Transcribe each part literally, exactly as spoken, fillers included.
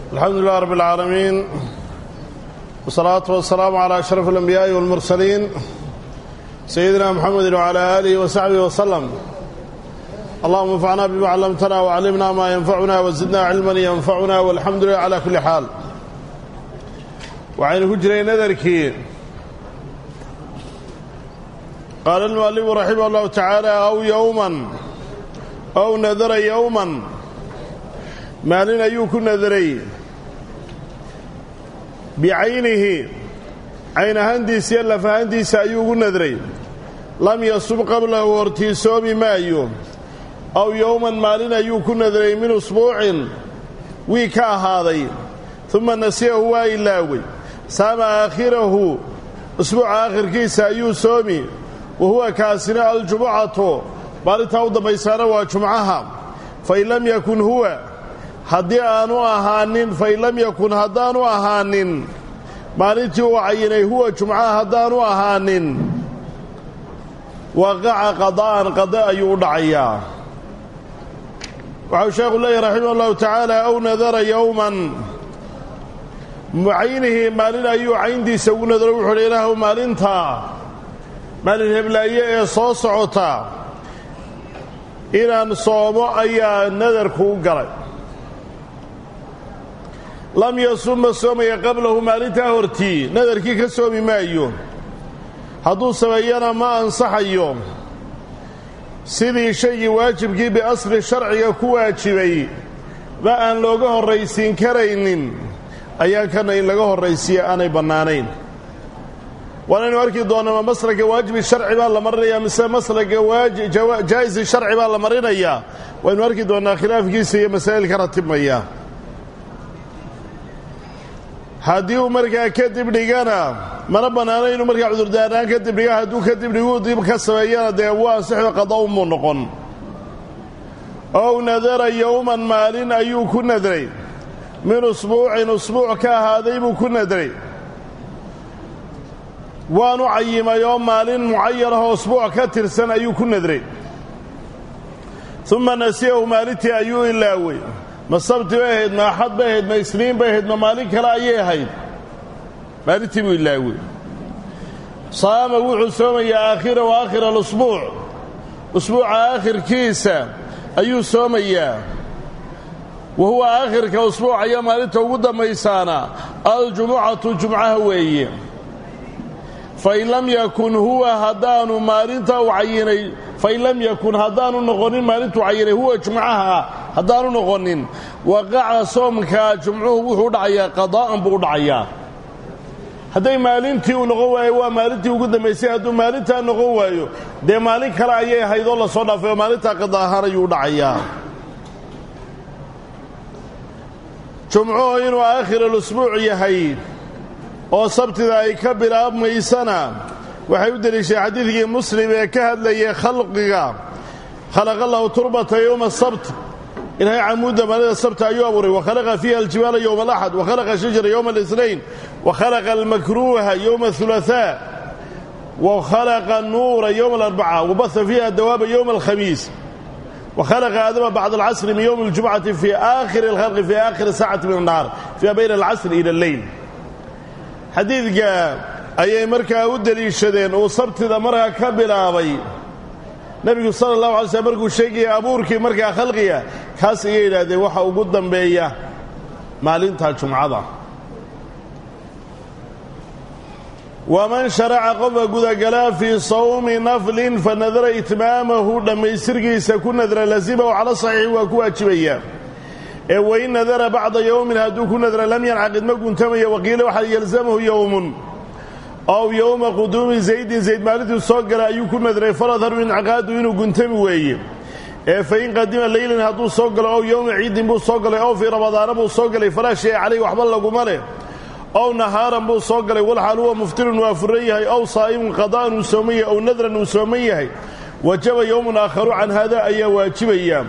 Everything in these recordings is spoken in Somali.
الحمد لله رب العالمين والصلاة والسلام على أشرف الأنبياء والمرسلين سيدنا محمد وعلى آله وصحبه وسلم. اللهم انفعنا بما علمتنا وعلمنا ما ينفعنا وزدنا علما ينفعنا والحمد لله على كل حال. وعين هجري نذرك قال المؤلف رحمه الله تعالى أو يوما أو نذر يوما maalin ayuu ku nadaray bicaynihi cayn ahaantiisa iyo laf ahaantiisa ayuu ugu nadaray lam yasub qablahu hortii soomi maayo aw yowman maalin ayuu ku nadaray min usbuucin wii ka ahaaday uma nasiyahu waa ilaaway saama aakhirahu usbuuca aakhirkiisa ayuu soomi wahuwa kaasina aljumucatu maalintaa u dambaysaana waa jumcaha fain lam yakun huwa haddii aanu ahaanin fain lam yakun haddaanu ahaanin maalintii uu cayinay huwa jumcaha haddaanu ahaanin waqaca qada'an qada ayuu u dhacayaa. waxau sheekhu leeyahy raximah ullahu tacaala aw nadara yowman mucaynihi maalin ayuu cayntiisa ugu nadaro wuxuu hi ilaahu maalintaa maalin heblaaye ee soo socota inaan soomo ayaa nadarku u galay. lam yasum ma soomaya qablahu maalintaa hortii nadarkii ka soomi maayo, hadduu sameeyana ma ansaxayo sidii shaygii waajibkii biasli sharciga ku waajibay ma aan looga horraysiin karaynin ayaa kana in laga horraysiiya aanay bannaanayn. waanaynu arki doonnaa ma maslaga waajibi sharci baa la marinayaa mise maslaga jaa'isi sharci baa la marinayaa, waynu arki doonnaa khilaafkiisa iyo masaa'ilka ratibmaya. haddii uu markaa kadib dhigana mana bannaana inuu markaa cudurdaaraan kadib dhiga, hadduu kadib dhiguu dib ka sameeyana dee waa ansixo qada'un muu noqon. ow nadara yowman maalin ayuu ku nadray min usbuucin usbuuc ka ahaaday buu ku nadray, waanu cayimay oo maalin mucayanahoo usbuuc ka tirsan ayuu ku nadray. uma nasiyahu maalintii ayuu ilaaway. ma sabti bay ahayd, ma axad bay ahayd, ma isniin bay ahayd, ma maalin kale ayay ahayd, maalintii buu ilaawey. saama wuxuu soomayaa aakhira wa aakhira alusbuuc, usbuuca aakhirkiisa ayuu soomayaa. wa huwa aakhirka usbuuca iyo maalinta ugu dambaysaana aljumucatu jumcaha weeye. fain lam yakun huwa haddaanu maalinta u cayinay fain lam yakun haddaanu noqonin maalintuu cayinay huwa jumcaha haddaanu noqonin waqaca soomkaa jumcuhu wuxuu u dhacayaa qadaa'an buu u dhacayaa. hadday maalintii uu noqon waayo waa maalintii ugu dambaysay, hadduu maalintaa noqon waayo dee maalin kale ayay ahayd oo la soo dhaafay oo maalintaa qada ahaan ayuu u dhacayaa. jumcuhu inuu aakhiralusbuuc yahay oo sabtida ay ka bilaabmaysana waxay u deliishay xadiidkii muslim ee ka hadlayay khalqiga khalaqa allahu turbata yowma asabt, ilaahay camuudda maalida sabta ayuu abuuray. wakhalaqa fiiha aljibaala yowma alaxad, wakhalaqa shajara yowma alisnayn, wakhalaqa almakruuha yowma ahulahaa, wakhalaqa anuura yowma alarbaca, wabaha fiiha dawaaba yowma alkhamiis, wakhalaqa aadama bacda alcasri min yowmi aljumcati fii aakhiri alkhalqi fii aakhiri saacati min annahaar fiima bayna alcasri ila alleyl. xadiidka ayay markaa u deliishadeen uu sabtida markaa ka bilaabay nebigu sala allahu alay slm markuu sheegaya abuurkii markaa khalqiga, kaas ayay yidhaahdeen waxa ugu dambeeya maalinta jumcada. waman sharaca qofka gudagalaa fii sawmi naflin fa nadara itmaamahu dhammaystirkiisa ku nadra lasimahu cala saxiixi waa ku waajibaya. ee wain nadara bacda yowmin hadduu ku nadra lam yancaqid ma guntamaya. waqiila waxaa yalzamahu yowmun ow yowma quduumi zaydin zayd maalintuu soo gala ayuu ku nadray faladharu incaaqaadu inuu guntami weeye. ee fain qadima leylan hadduu soo galo ow yowma ciidin buu soo galay ow fii ramadaana buu soo galay falaa shay calayh waxba laguma leh. ow nahaaran buu soo galay walxaal huwa muftirun waa furan yahay, ow saa'imun qada'an uu sooman yahay, ow nadran uu sooman yahay, wajaba yowmun aakharu can haada ayaa waajibaya.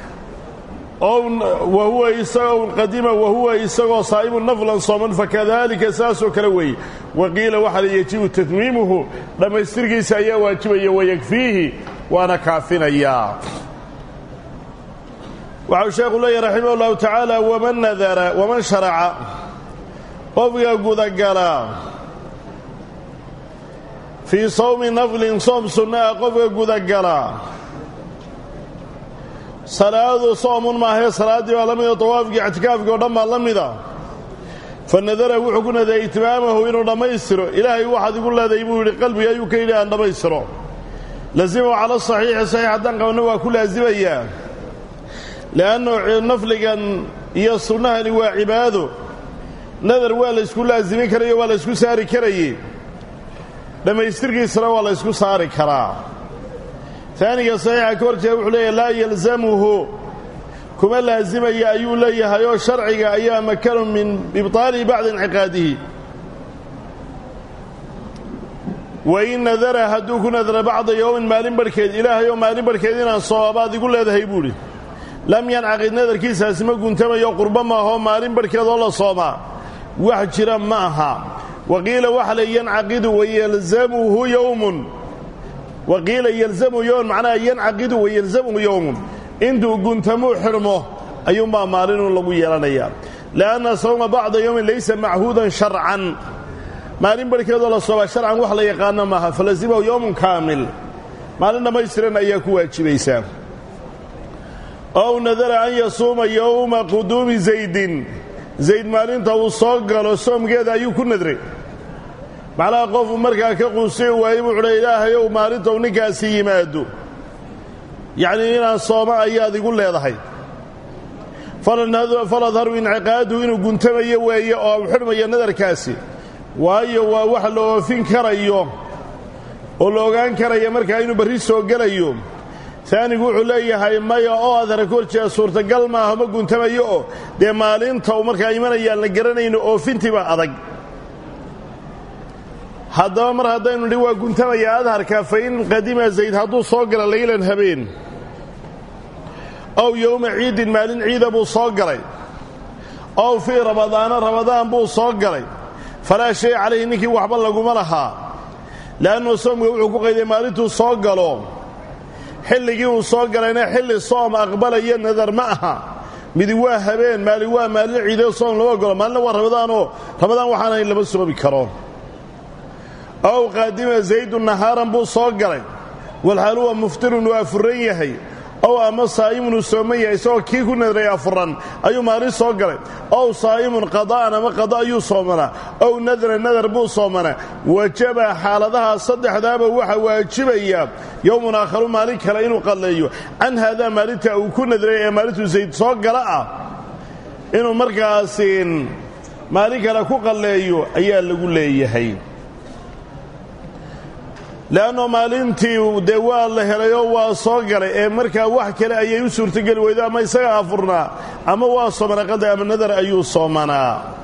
wahuwa isagoo qadima wahuwa isagoo saa'imun naflan sooman fakadalika saasoo kale weeye. waqiila waxaa la yajibu tatmiimuhu dhammaystirkiisa ayaa waajibaya, wayakfiihi waana kaafinayaa. وعن شيخ الله رحمه الله تعالى ومن نذر ومن شرع قفق قدقلا في صوم نفل صوم سنة قفق قدقلا صلاة صوم ما هي صلاة ولم يطواف اعتكاف قدام لم يذا فالنذر وحكنا ذا اتمامه إنه لما يسره إلهي واحد يقول له ذا يبوي لقلبي أيوك إلى أن لما يسره لازمه على الصحيح صحيح دنقا ونوى كل أزبيا لأنه نفلقا هي السنة هو عباده نذر ولا يسكو لازمين كريه ولا يسكو ساري كريه لما يسترقي يسره ولا يسكو ساري كراه ثانيا صحيح كورجه وحليه لا يلزمه كما لازم يا أيو ليه هيو شرعي أيام مكان من إبطال بعض انعقاده وإن نذر هدوك نذر بعض يوم مالين بركيد إله يوم مالين بركيدين الصوابات يقول له هذا هيبولي لم ينعقد نذر كيسا اسمه كنتما يقرب ما هو مالين بركيد الله صوما واحد شرا معها وقيل وحل ينعقد ويلزمه يوم وقيل يلزمه يوم معناه ينعقد ويلزمه يوم انتو كنتمو حرمه أيما مالين الله يلانيا لأن صوم بعض يوم ليس معهودا شرعا مالين بركيد الله صوما شرعا وحل يقانا معها فلزمه يوم كامل مالين ما يسرن أياكو واجبيسا أو نذر أن يصوم يوم قدوم زيد زيد مالين تو صقل وصوم كذا يكون نذري معلا قف مركا كقوسي ويبو على إله يوم مالين تو نكاسي يمادو يعني إن الصوم أياد يقول له ضحي فلظهر انعقاده إنه قنتم يوي أو حرم ينذر كاسي وهي وحلو فين كريو ولو كان كريو مركا إنه بريسو قريو ثاني يقول لي هاي ما يا أذر كل صورة قلما هم قنتم يو ده مالين تو مركا يمن يلا قرنا إنه أو فين تبع أضج هذا مر هذا إنه لو قنتم يا أظهر كافين قديم زيد هذو صقر ليلا هبين أو يوم عيد مالين عيد أبو صقري أو في رمضان رمضان أبو صقري فلا شيء عليه إنك وحب الله جملها لأنه صوم يوعك قيد مالته صقلوا حل جيو صقرينا حل الصوم أقبل ينذر معها بدواه هبين مالواه مال عيد الصوم لو قال ما لو رمضان رمضان وحنا إلا بس بكرام أو قادم زيد النهار أبو صقري والحلوة مفتر وافريه أو أما صائم السومية يسوى كيكو نذري أفران أيو ماري صقري أو صائم قضاء أما قضاء أيو صومنا أو نذر النذر بو صومنا وجب حالتها صدح ذابا وحا واجبيا يوم آخر مالك هلين قال ليه عن هذا مالته أو كو نذري مالته زيد صقرأ إنه مركاسين مالك لكو قال ليه أيها اللي قول ليه هاي لأنه مالنتي ودوال الله هليو وصقري إيه مركا واحد كلا أي يسور تقل وإذا ما يسقى أفرنا أما واصمنا قد أم النذر أيو صومنا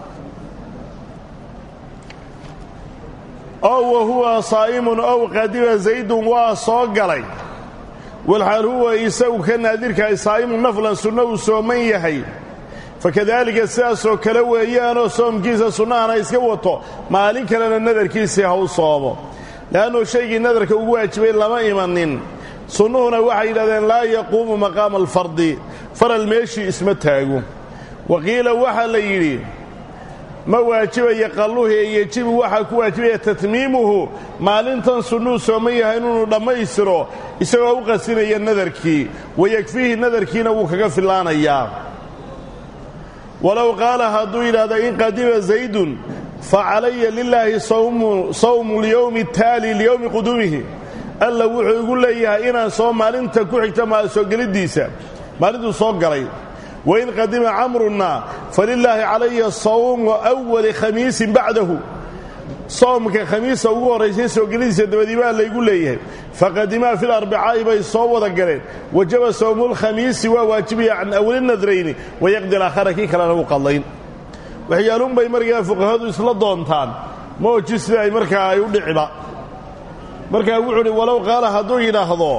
أو وهو صائم أو قديم زيد وصقري والحال هو يسوي كان نذير كاي صائم نفلا سنة وصومية هي فكذلك الساس وكلوه إيانو صوم كيسا سنة أنا يسكوته مالك لنا النذر كيسا هو صومه لأنه شيء نذرك واجبين لما إيمانين صنونا وحي لذين لا يقوم مقام الفرد فر الميشي اسمتها وقيل وحا ليلي ما واجب يقلوه يجب وحا كواجب تتميمه مالنتن صنو سومية هنون لما يسروا يسوى وقسين النذركي ويكفيه النذركي نوكك في اللان أيام ولو قال هدو إلى هذا إن قدم زيد فعلي لله صوم صوم اليوم التالي ليوم قدومه ألا وحو يقول لي إنا صوم مالنت كحكت ما سوقل الديسة مالنت صوقري وإن قدم عمرنا فلله علي الصوم أول خميس بعده صوم كخميس أول رئيسي سوقل الديسة دبديبا اللي يقول لي فقدما في الأربعاء بيصوم وذكرين وجب صوم الخميس وواجبه عن أول النذرين ويقضي الآخر كي كلا مقلين waxyaaluun bay markaa fuqahadu isla doontaan mooji sida ay markaa ay u dhicba markaa wuxuu yidhi walow qaala hadduu yidhaahdo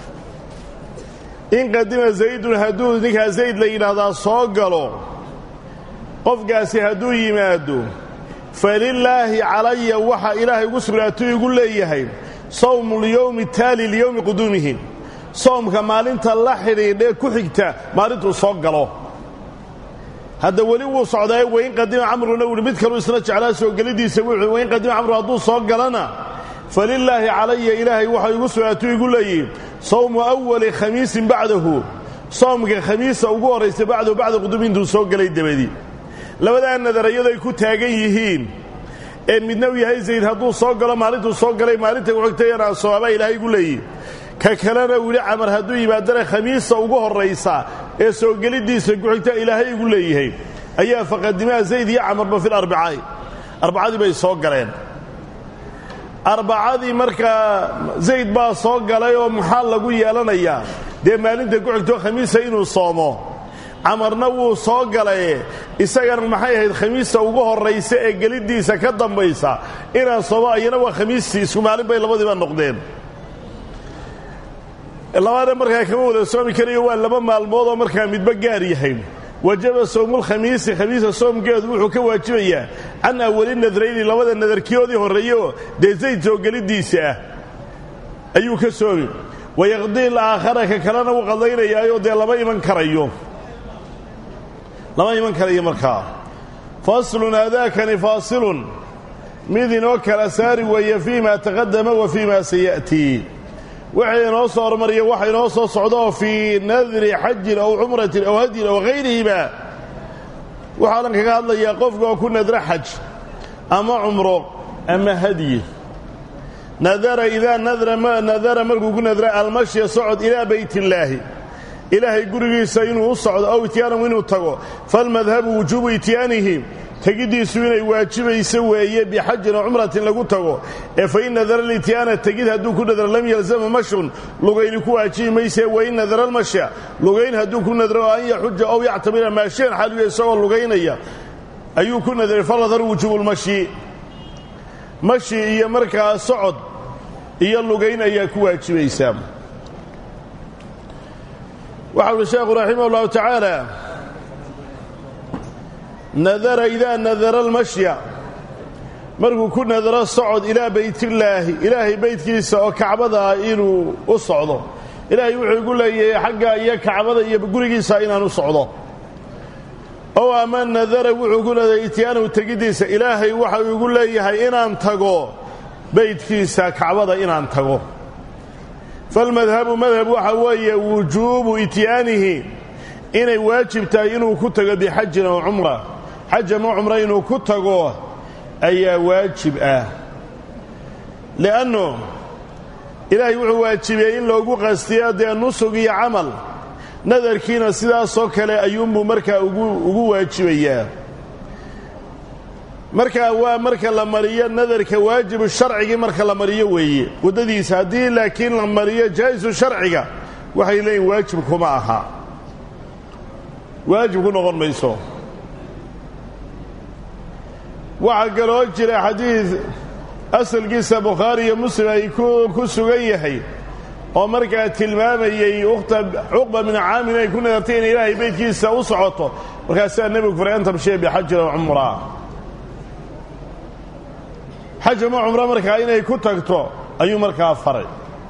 in qadima zaydun hadduu ninkaa zayd la yidhaahdaa soo galo qofkaasi hadduu yimaado falilaahi calaya waxa ilaahay ugu sugnaatuu igu leeyahay sawmu lyowmi taali liyowmi quduumihi soomka maalinta la xidhiidhee ku xigta maalintuu soo galo hadda weli wuu socdaa wayn qadima camruna wuu mid kale isna jeclaa soo galidiisa wuxuu wayn qadima camru hadduu soo galana falillaahi calaya ilaahay waxa igu sugaatuu igu leeyihi sawmu awali khamiisin bacdahu soomka khamiisa ugu horraysa bacdahu bacda qudub intuu soo galay dabadii labadaa nadarayadu ay ku taagan yihiin ee midna uu yahay zayd hadduu soo galo maalintuu soo galay maalinta ku xigtay inaan soomaba ilaahay igu leeyihi ka kalena wili camar hadduu yimaadana khamiisa ugu horraysa ee soo gelidiisa ku xigta ilaahay igu leeyahay ayaa faqadimaa zayd iyo camarba fil arbacaa'i arbacadii bay soo galeen arbacadii markaa zayd baa soo galay oo maxaa lagu yeelanayaa dee maalinta ku xigto khamiisa inuu soomo camarna wuu soo galay isagana maxay ahayd khamiista ugu horraysa ee gelidiisa ka dambaysa inaan soomo ayana waa khamiistii isku maalin bay labadiiba noqdeen labada markaa kama wada soomi karayo waa laba maalmood oo markaa midba gaar yahay wajaba soomul khamiisi khamiisa soomkeedu wuxuu ka waajibayaa can awali nadrayni labada nadarkiyoodii horreeyo dee zayd soo gelidiisa ah ayuu ka soomi wayaqdii alaakhara ka kalena wuu qadaynayaayoo dee lama iman karayo lama iman karayo markaa faslun aadaakani faasilun mid inoo kala saari weeye fii ma taqadama wa fii ma saya'tii waxay inoo soo hormariya waxa inoo soo socdaoo fii nadri xajin aw cumratin aw hadyin aw hayrihiba waxaanan kaga hadlayaa qofka oo ku nadra xaj ama cumro ama hadyi nadara idaa nadara markuu ku nadra almashya socod ilaa baytillaahi ilaahay gurigiisa inuu u socdo aw ityaanahu inuu tago falmadhabu wujuubu ityaanihi tegiddiisu inay waajibayso weeye bixajin aw cumratin lagu tago ee fain nadara lityaana tegid hadduu ku nadro lam yalzama mashun lugayni ku waajibi maysee wain nadara almashya lugayn hadduu ku nadro oo an yaxuja ow yactamira maashiyan xaaliyo isagoo lugaynaya ayuu ku nadray faladar wujuubulmashyi mashi iyo markaa socod iyo lugayn ayaa ku waajibaysaa waxa uli sheekhu raximah ullahu tacaala nadara idaa nadara almashya markuu ku nadaro socod ilaa baytillaahi ilaahay baydkiisa oo kacbada inuu u socdo ilaahay wuxuu igu leeyahay xagga iyo kacbada iyo gurigiisa inaan u socdo ow ama nadara wuxuu ku nadaray ityaanahu tegiddiisa ilaahay waxa uu igu leeyahay inaan tago baydkiisa kacbada inaan tago falmadhabu madhab waxa weeye wujuubu ityaanihi inay waajib tahay inuu ku tago bixajin aw cumra xaj ama cumra inuu ku tago ayaa waajib ah li'annu ilaahay wuxuu waajibiyey in loogu qastiyo dee nusug iyo camal nadarkiina sidaasoo kale ayuunbuu markaa ugu waajibayaa markaa waa marka la mariyo nadarka waajibu sharcigii marka la mariyo weeye waddadiisa haddii laakiin la mariyo jaa'isu sharciga waxay leeyihin waajib kuma aha waajib ku noqon mayso waxaa kaloo jira xadiid asalkiisa bukhaari iyo muslim ay ku sugan yahay oo markaa tilmaamayey ukhta cuqba min caamir ay ku nadartay inay ilaahay baydkiisa u socoto markaasaa nebigu faray an tamshiya bixajin aw cumra xaj ama cumro markaa inay ku tagto ayuu markaa faray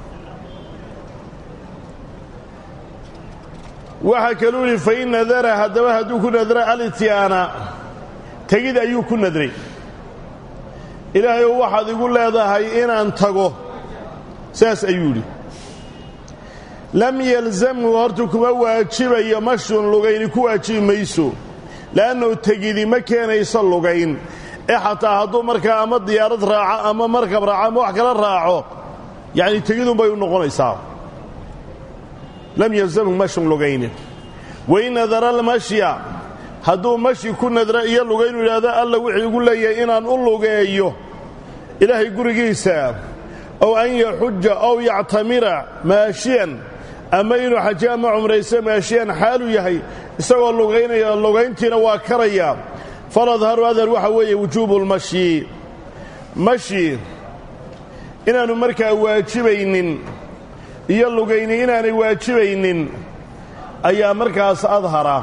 waxaa kaluu yidhi fain nadara haddaba hadduu ku nadra alityaana tegid ayuu ku nadray ilaahayow waxaad igu leedahay inaan tago saas ayuu yidhi lam yalzamhu horta kuma waajibayo mashun lugayni ku waajibi mayso le'annahu tegidi ma keenayso lugayn ee xataa hadduu markaa ama diyaarad raaco ama markab raaco ama wax kala raaco yacni tegidunbay u noqonaysaa lam yalzamhu mashun lugayni wain nadara almashya hadduu mashi ku nadra iyo lugaynu yidhaahdo alla wuxuu igu leeyahay inaan u lugeeyo ilaahay gurigiisa ow an yaxuja ow yactamira maashiyan ama inuu xaje ama cumrayso maashiyan xaalu yahay isagoo lugaynaya lugayntiina waa karaya faladharu adhar waxa weeye wujuubu lmashyi mashi inaannu markaa waajibaynin iyo lugayni inaanay waajibaynin ayaa markaas adhara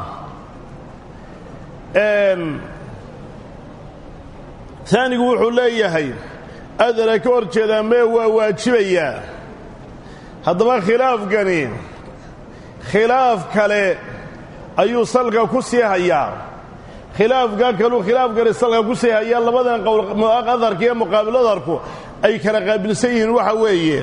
aanigu wuxuu leeyahay adara ka hor jeedaa mee waa waajibayaa haddaba khilaafkani khilaaf kale ayuu salka ku sii hayaa khilaafka kaluu khilaafkani salka ku sii hayaa labadan qowl adarka iyo muqaabiladarku ay kala qaabilsan yihiin waxa weeye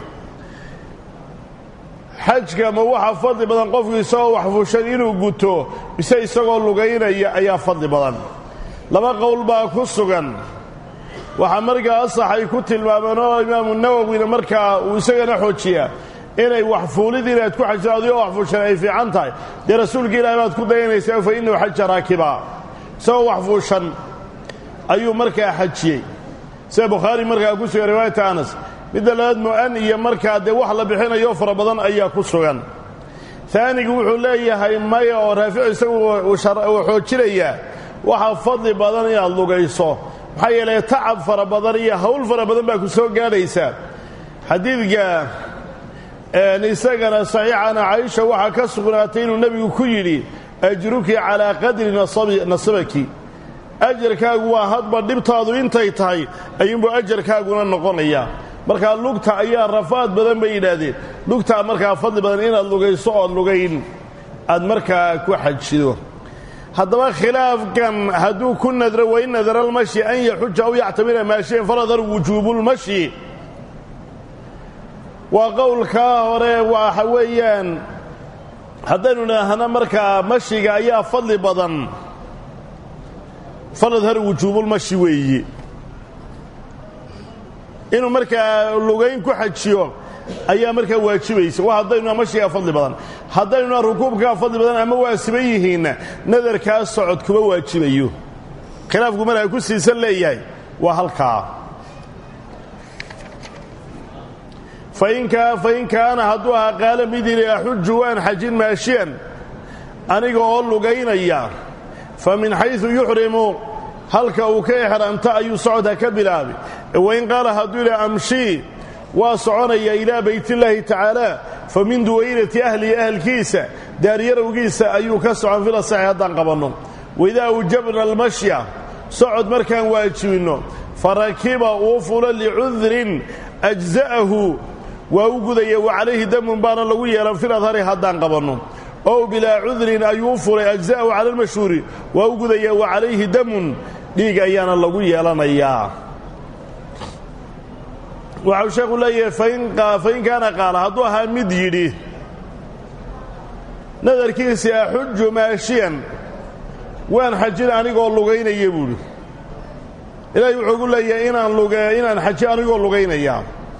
xajka ma waxa fadli badan qofku isagoo wax fuushan inuu guto mise isagoo lugaynaya ayaa fadli badan laba qowl baa ku sugan waxa markaa asaxay ku tilmaameen oo imaamu nawawina markaa uu isagana xoojiyaa inay wax fuulid inaad ku xajto adigoo wax fuushan ay fiican tahay dee rasuulka ilaahay baad ku dayanaysaa fa innahu xaja raakiba isagoo wax fuushan ayuu markaa xajiyey sida bukhaari markaa ku sugan riwaayata anas midda labaad mu'an iyo markaa dee wax la bixinayo fara badan ayaa ku sugan taanigu wuxuu leeyahay maya oo raafic isagu uu xoojinayaa waxaa fadli badan inaad lugayso maxaa yeelay tacab fara badan iyo hawl fara badan baa ku soo gaadhaysaa xadiidka isagana saxiixana caaisha waxaa ka sugnaatay inuu nebigu ku yidhi ajruki calaa qadri nasabaki ajarkaagu waa hadba dhibtaadu intay tahay ayuunbuu ajarkaaguna noqonayaa markaa lugta ayaa rafaad badan bay yidhaahdeen lugtaa markaa fadli badan inaad lugayso ood lugayn aad markaa ku xajido haddaba khilaafkan hadduu ku nadro wain nadara almashi an yaxuja aw yactamira maashiyan faladar wujuubulmashi waa qowlkaa hore waxa weeyaan haddaynu idhaahna markaa mashiga ayaa fadli badan faladhar wujuubulmashi weeye inuu markaa lugayn ku xajiyo ayaa markaa waajibaysa waa haddaynu mashigaa fadli badan haddaynu rukuubkaa fadli badan ama waasiban yihiinna nadarkaa socod kuma waajibayo khilaafku markaa ku siisan leeyahay waa halkaa fain kaana hadduu ahaa qaala mid yidhi axuju waan xajin maashiyan aniga oo lugaynaya fa min xaysu yuxrimu halka uu ka exraamta ayuu socodka ka bilaabay wain qaala hadduu yidhi amshii waa soconaya ilaa baytillaahi tacaala fa min duwaynati ahlihi ahalkiisa daaryarowgiisa ayuu ka socon fil asaxi haddaan qabanno waidaa awjabna almashya socod markaan waajibinno farakiba uu fulo licudrin ajza'ahu waa u gudaya wa calayhi damun baana lagu yeelan fil adhari haddaan qabanno ow bilaa cudrin ayuu u fulay ajza'ahu cala almashhuuri waa u gudaya wa calayhi damun dhiig ayaana lagu yeelanayaa waxau sheekhu leeyahay fain kaana qaala hadduu ahaa mid yidhi nadarkiisii axuju maashiyan waan xajin anigoo lugaynaya buuhi ilaahay wuxuu gu leeyahay inaan luge inaan xaji anigoo lugaynaya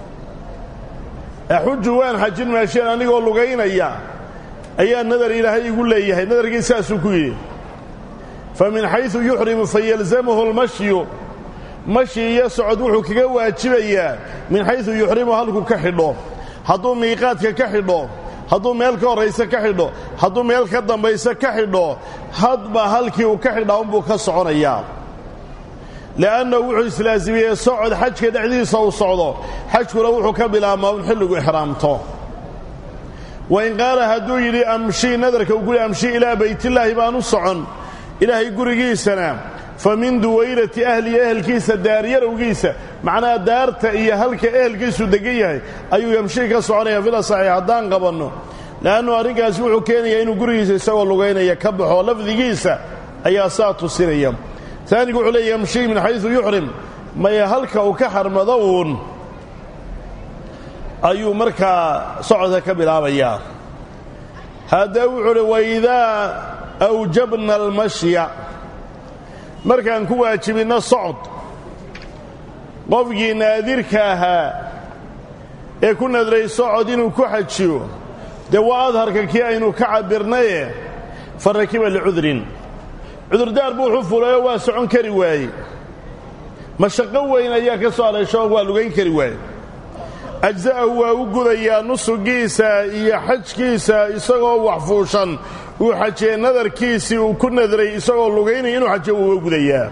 axuju waan xajin maashiyan anigoo lugaynaya ayaa nadar ilaahay igu leeyahay nadarkii saasuu ku yidhi fa min xaysu yuxrimu fayalzamahu almashyu mashi iyo socod wuxuu kaga waajibayaa min xaysu yuxrimu halkuu ka xidho hadduu miiqaadka ka xidho hadduu meel ka horraysa ka xidho hadduu meel ka dambaysa ka xidho hadba halkii uu ka xidhaa unbuu ka soconayaa li'annahu wuxuu islaasimiyey socod xajka dhexdiisa uu socdo xajkuna wuxuu ka bilaabmaa un xilligu ixraamto wain qaala hadduu yidhi amshii nadarka uu ku yidhi amshii ilaa baytillaahi baan u socon ilaahay gurigiisana fa min duwaynati ahlihi ehelkiisa daaryarowgiisa macnaha daarta iyo halka ehelkiisu degan yahay ayuu yamshii ka soconaya fil asaxi haddaan qabanno le'annu arrinkaasi wuxuu keenayaa inuu gurigiisa isagoo lugaynaya ka baxo lafdigiisa ayaa saa tusinaya taanigu wuxuu leeya yamshii min xaysu yuxrim maya halka uu ka xarmado uun ayuu markaa socodka ka bilaabayaa haddaba wuxuu uhi waidaa awjabna almashya markaan ku waajibinno socod qofkii naadirka ahaa ee ku nadray socod inuu ku xajiyo dee waa adharka kii aynu ka cabbirnaye fa rakiba licudrin cudurdaar buu wuxuu fulayoo waa socon kari waaye mashaqo weyn ayaa ka soo haleesho waa lugayn kari waaye ajza'ahu waa u gudayaa nusugiisa iyo xajkiisa isagoo wax fuushan uu xajiyey nadarkiisii uu ku nadray isagoo lugaynaya inuu xajiyo wuu uga gudayaa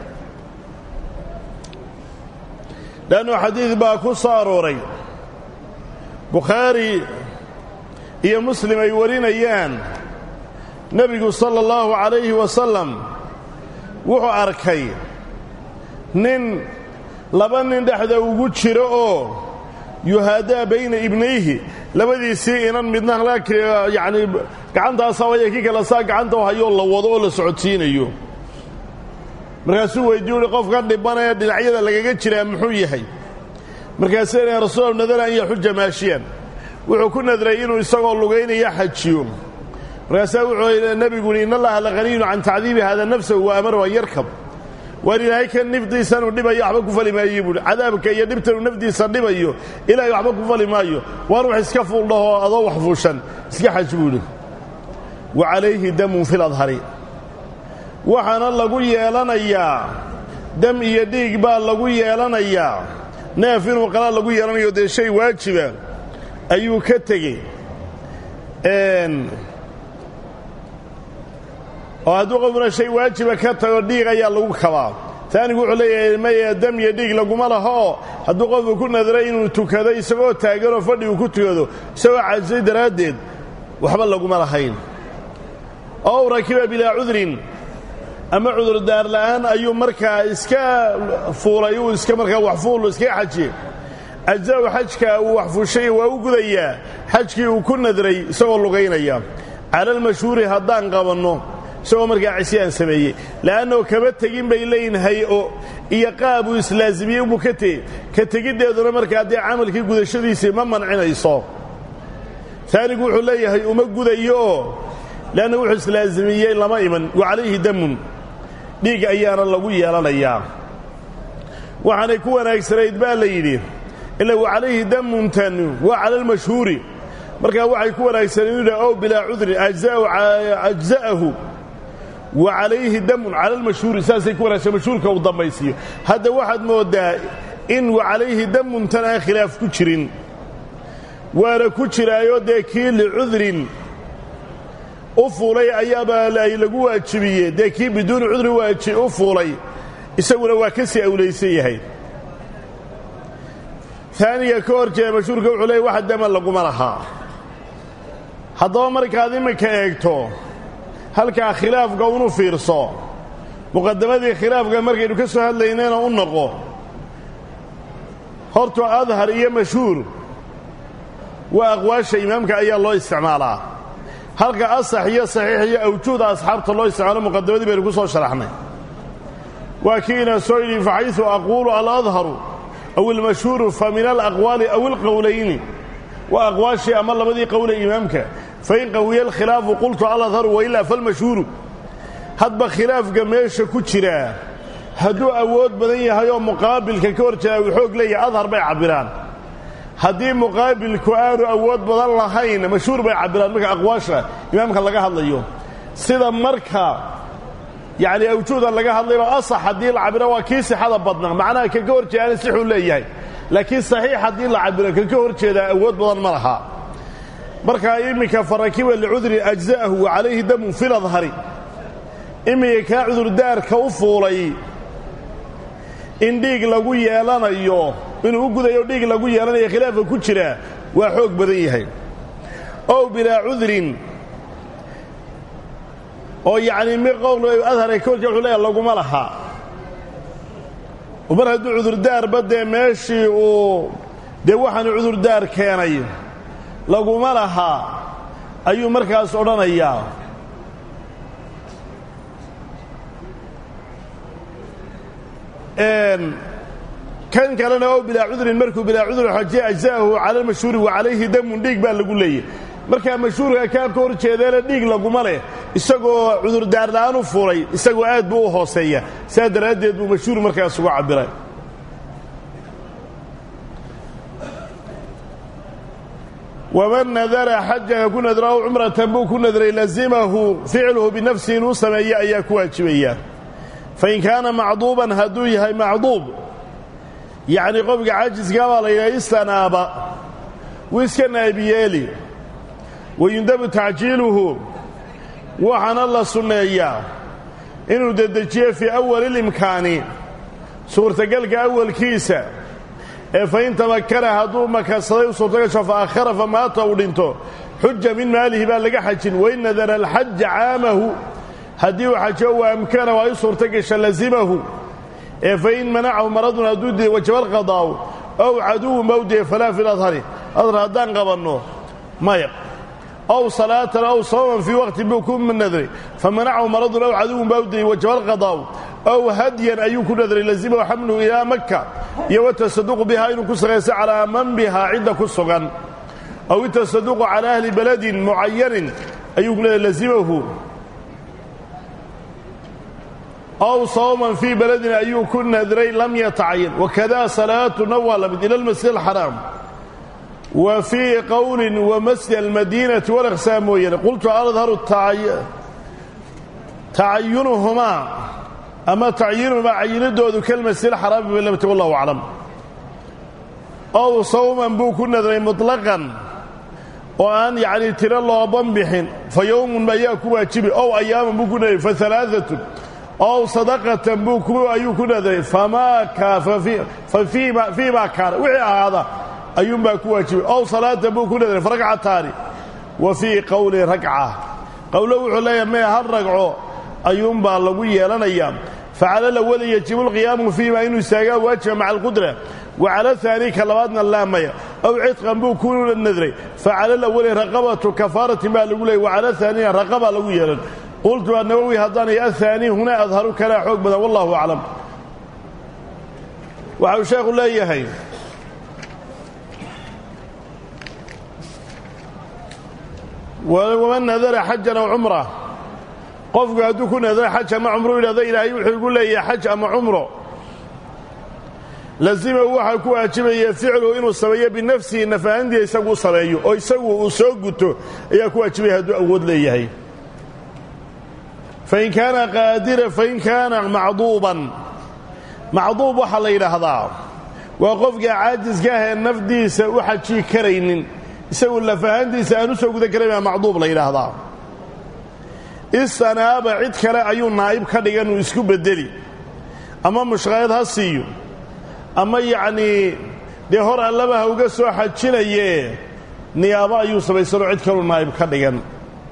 leannu xadiid baa ku soo arooray bukhaari iyo muslim ay warinayaan nebigu sala allahu calayhi wasalam wuxuu arkay nin laba nin dhexda ugu jiro oo yuhaadaa bayna ibnayhi labadiisii inan midna yacni gacantaasa waya kii kale saa gacanta u hayoo la wado oo la socodsiinayo markaasuu weydiiyu uhi qofkan dhibanee dhinacyada lagaga jiraa muxuu yahay markaasuu inay rasuul nadara an yaxuja maashiyan wuxuu ku nadray inuu isagoo lugaynaya xajiyo markaasaa wuxuu nebigu yidhi in allaha lahaniyun can tacdiibi hada nafsahu wa amarahu an yarkab waar ilaahay kan nafdiisanuu dhibayo waxba ku fali maayo buuhi cadaabka iyo dhibtanuu nafdiisa dhibayo ilaahay waxba ku fali maayo waar wax iska fuuldhahoo adoo wax fuushan iska xaj buuhi wa calayhi damun fi ladhari waxaana lagu yeelanayaa dam iyo dhiig baa lagu yeelanayaa neef inuu qalaa lagu yeelanayo dee shay waajiba ayuu ka tegey oo hadduu qofuna shay waajiba ka tago dhiig ayaa lagu kabaa taanigu wuxuu leeyahay maya dam iyo dhiig laguma laho hadduu qofku ku nadray inuu tukado isagoo taaganoo fadhi uu ku tukado isagoo caajisay daraaddeed waxba laguma lahayn ow rakiba bilaa cudrin ama cudurdaar la'aan ayuu markaa iska fuulay uu iska markaa wax fuul iskaga xajiyey ajza'u xajka uu wax fuushay waa u gudayaa xajkii uu ku nadray isagoo lugaynaya cala almashhuuri haddaan qabanno isagoo markaa cisyaan sameeyey la'annoo kama tegin bay leeyihin hay-o iyo qaabuu islaazimiyey buu ka tegey ka tegiddeeduna markaa dee camalkii gudashadiisii ma mancinayso taanigu wuxuu leeyahay uma gudayooo leanna wuxuu islaazimiyey lama iman wa calayhi damun dhiig ayaana lagu yeelanayaa waxaanay ku wanaagsanayd baa la yidhi ila wa calayhi damuntan waa cala almashhuuri markaa waxay ku wanaagsanayd inu yidhaha ow bilaa cudrin ajza'ahu wa calayhi damun cala almashhuuri saasay ku wanaagsan mashhuurka uu dambaysiiyo hadda waxaad mooddaa in wa calayhi damuntan aan khilaaf ku jirin waana ku jiraayoo dee kii licudrin u fuulay ayaabaa ay lagu waajibiyey dee kii biduuni cudrin u fuulay isaguna waa ka sii awlaysan yahay taaniga ka hor jeeda mashhuurka wuxuu leeyay waxa dama laguma lahaa haddaba markaad iminka eegto halkaa khilaafka unu fiirso muqadamadii khilaafka markaynu ka soo hadlaynayna u noqo horta adhar iyo mashhuur waa aqwaasha imaamka ayaa loo isticmaalaa halka asax iyo saxiix iyo awjuuda asxaabta loo isticmaalo muqadamadii baynu ku soo sharaxnay waa kiina soo yidhi faxaysu aquulu aladharu aw almashhuuru fa min alaqwaali aw alqowlayni waa aqwaashii ama labadii qowle imaamka fain qawiya alkhilaafu qultu aladharu wailaa falmashhuuru hadba khilaafka meesha ku jiraa hadduu awood badan yahay oo muqaabilka ka hor jeeda uu xoog leeyahay adhar bay cabbiraan haddii muqaabilku aanu awood badan lahayn mashhuur bay cabbiraan marka aqwaasha imaamka laga hadlayo sida marka yacni awjuuda laga hadlayba asax haddii la cabbiro waa kii sixada badnaa macnaha ka ka hor jeedaana sixuu leeyahay laakiin saxiix haddii la cabbiro ka ka hor jeedaa awood badan ma laha markaa iminka farakiba licudri ajza'ahu wa calayhi damun fi ladhari iminka kaa cudurdaarka u fuulay in dhiig lagu yeelanayo inuu u gudayo dhiig lagu yeelanayo khilaafka ku jira waa xoog badan yahay ow bilaa cudrin oo yacni mi qowl adhar ka horjee wuxuu leeyahay laguma lahaa mar hadduu cudurdaarba dee meeshii uu dee waxaanu cudurdaar keenay laguma lahaa ayuu markaas odhanayaa kan kalena oo bilaa cudrin markuu bilaa cudrin xajiye ajza'ahu cala almashhuuri wa calayhi damun dhiig baa lagu leeyay markaa mashhuurka kaa ka hor jeedeena dhiig laguma leh isagoo cudurdaar la'aan u fuulay isagoo aad buu u hooseeya saa daraaddeed buu mashhuur markaas uga cabbiray waman nadara xajaha ku nadra aw cumratan buu ku nadray lazimahu ficluhu binafsihi inuu sameeyo ayaa ku waajibaya fain kaana macduuban hadduu yahay macduub yacni qofka caajiska baa la yidhaha istanaaba wuu iska naabiyeeli wayundabu tacjiiluhu waxaana la sunneeyaa inuu dedejiyo fii awali ilimkaani suurtagalka awalkiisa ee fain tamakana hadduu makadsaday u suurtagasho fa akhara fa maata uu dhinto xuja min maalihi baa laga xajin wain nadara alxaja caamahu haddii uu xajiyo wa amkana waa i suurtagasha lazimahu ee fain manacahu maradun hadduu diiday wajaba alqadaa'u ow caduwu mawdiye falaa fi ladhari adhar haddaan qabanno مايق أو صلاة أو صوما في وقت بكون من نذري فمنعه مرض أو عدو بودي وجب القضاء أو هديا أن يكون نذري لزمه حمله إلى مكة يوتصدق بها إنه كسر على من بها عند كسرا أو يتصدق على أهل بلد معين أن يكون لزمه أو صوما في بلد أن يكون نذري لم يتعين وكذا صلاة نوال إلى المسجد الحرام وفي قول ومسجد المدينة والأقسام وين قلت أظهر التعين تعينهما أما تعينهما عين دو كالمسجد الحرام بالله والله أعلم أو صوما بوكون نذري مطلقا وأن يعني ترى الله بنبحين فيوم ما يأكل واجبي أو أيام بوكون فثلاثة أو صدقة بوكون أيكون نذري فما كافى ففيما فيما كان وعي هذا أيوم باكو واجب أو صلاة بوكون نذري فرقعة تاري وفي قول ركعة قوله عليا ما هالرقعه أيوم بالغوية لنا أيام فعلى الأول يجب القيام فيما إنه يستاقى واجب مع القدرة وعلى الثاني كلماتنا اللامية أو عتقا بوكون النذري فعلى الأول رقبة كفارة ما الأولى وعلى الثاني رقبة لغوية قلت النووي هداني الثاني هنا أظهر كلا حكمة والله أعلم وعلى شيخ الله يهي ومن نذر حجا أو عمره قفك هدوك نذر حجا مع عمره إلى ذي إلهي يقول لي يا حج أما عمره لازمه waxa ku waajibaya ficlu inuu sameeyo binafsihi nafaandi isagu sameeyo oo isagu uu soo guto ayaa ku waajibaya haduu awood leeyahay fa in kana qaadira fa in kana macduuban macduub waxa la yiraahdaa waa qofka caajiska ah nafdiisa u xaji kareynin isagu lafahandiisa aanu soo gudan kareeyay macduub la yiraahdaa isanaaba cid kale ayuu naayib ka dhigan uu isku bedeli ama mushqaayad ha siiyo أما يعني دي هور اللبه هوغا سو حجينيه نيابه ايو سبيسلو عيد كلو نايب كدغان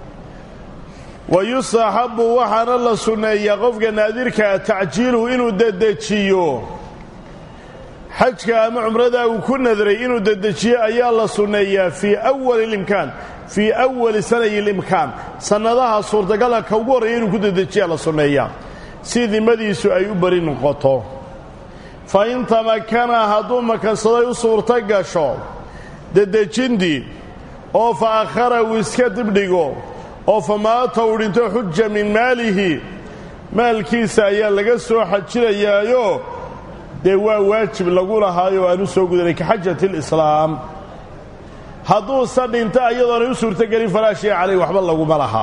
ويصحب وحنا الله سنيه قفكا نادركا تعجيله انو ددجيو حجكا اما عمردا او كنذري انو ددجيو ايا الله سنيه في اول الامكان في اول سنه الامكان سنadaha suurtagala ka ugu horeeyay inuu ku dadajiyo la suneeyaa sidii madiisu ay u bari noqoto فإن تمكن هدوم كسري صورته غشو ددجندي او فاخر ويسكدب ديغو او فما تورنت حجه من ماله مالكيس ayaa laga soo xajirayaayo de waa waajib lagu lahaayo aanu soo gudanay ka xajjatul islaam haduu sadinta ayadoo suurta galin faraashi calay waxba lagu malaha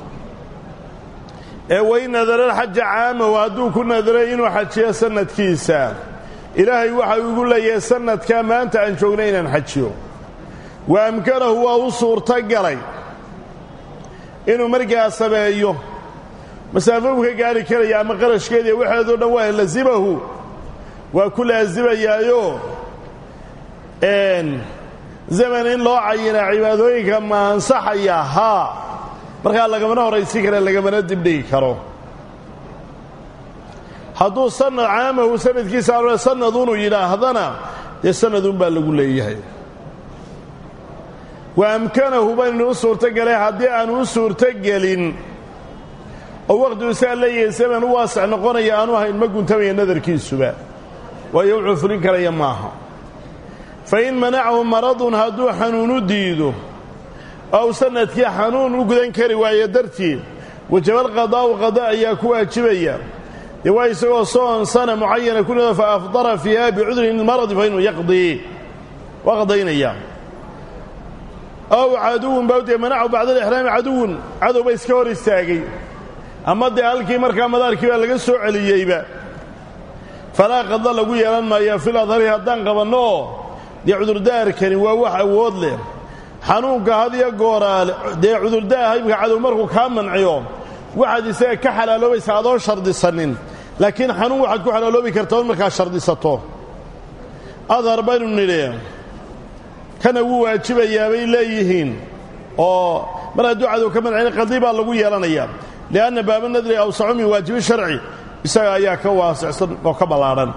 ee way nadar hajj aam waadu ku nadaray inuu xajiyo sanadkiisa إلهي وحي يقول لي سنة كما أنت أن شغلين نحجيه وأمكنه هو وصور تقلي إنه مرقى سبايه مسافوك قال كري يا مقرش كذي وحده نواه لزمه وكل الزبا يايو إن زمن إن الله عينا عبادوي كما انصح إياها مرقى لك منه رئيسي كري لك منه دبني كرو hadduu sanad caamahu sanadkiisa aan sanadunu yiraahdana ee sanadun baa lagu leeyahay wa amkanahu banu suurta galay hadii aan u suurta galin oo waqtigu saaleeyay zaman waasix noqonaya aanu ahayn ma guntamay nadarkiisuba way uu furin karaya maaha fa in mana'ahu maradun haduu xanuunu diido aw sanadkii xanuun u gudan kari waayo dartii wajabal qadaa qadaa ayaa ku waajibaya يوايسو صون سنة معينة كلها فأفضر فيها بعذر المرض فإنه يقضي وقضينا إياه أو عدو بودي منعه بعد الإحرام عدو عدو بيسكور الساقي أما دي ألكي مركا مداركي لقصوا عليه فلا قضى لقوية لما يفل أظهرها الدنق بالنو دي عذر دار كان ووحى ووضله حنوك هذه قورة دي عذر دار هيبقى عدو مركو كامن عيوم واحد يساق كحلالو يساعدون شرط السنين لكن حنو واحد كو حلالو بكرتون مركا شرديسته اظهر بين النيلين كان هو واجب ايامي ليهين او mar haduu cadu ka manacin qadiba lagu yeelanaya leena baab nadri aw saumi waajib sharci isaga ayaa ka waasicsan oo ka balaaran